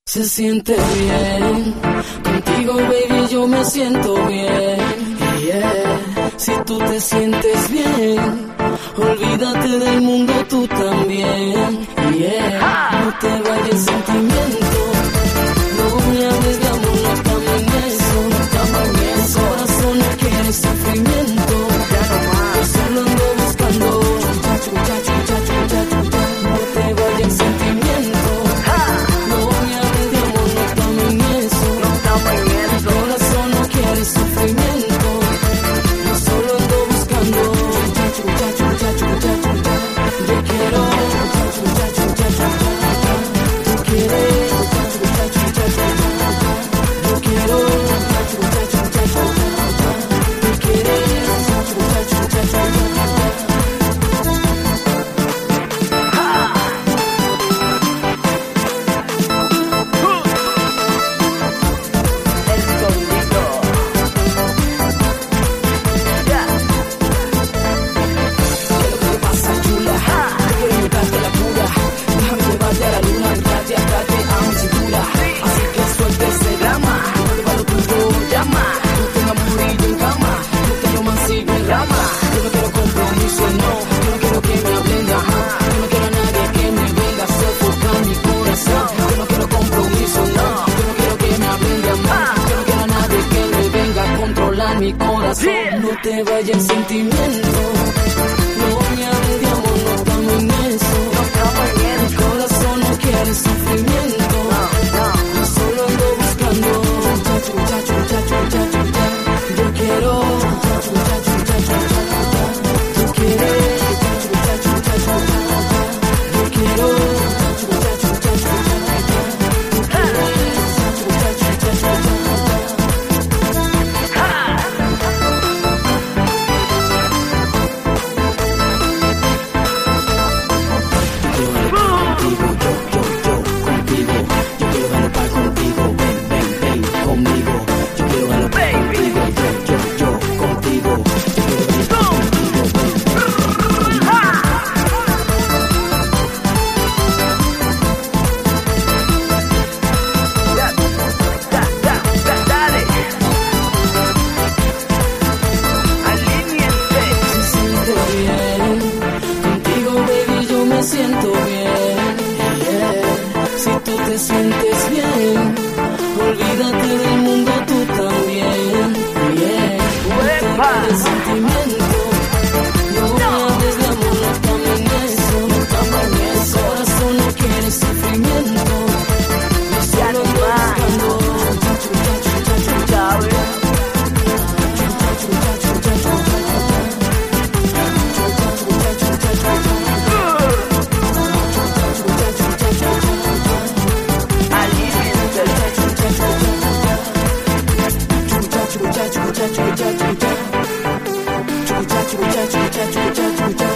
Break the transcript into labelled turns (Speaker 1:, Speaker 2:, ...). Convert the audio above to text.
Speaker 1: Se siente bien, contigo baby yo me siento bien, yeah. Si tú te sientes bien, olvídate del mundo tú también, yeah. No te vayas sentimiento, no me hables de amor, no estamos en eso, no estamos en eso. El corazón no quiere sufrimiento, yo solo ando buscando, no te vayas sentimiento. Sufrimiento, yo solo ando buscando. Yo quiero, yo quiero, yo quiero, mi corazón, no te vayas sentimiento, no me hables de amor, no estamos en eso, mi corazón no quiere sufrimiento, yo solo ando buscando, yo quiero, yo quiero, yo quiero. Siento bien, yeah. Si tú te sientes bien, olvídate del mundo tú también, yeah. No te vayas sentimiento, no me hables de amor, no estamos en eso, no estamos en eso. El corazón no quiere sufrimiento, yo solo ando buscando. Cha cha cha cha cha cha cha cha cha cha cha cha cha cha cha cha.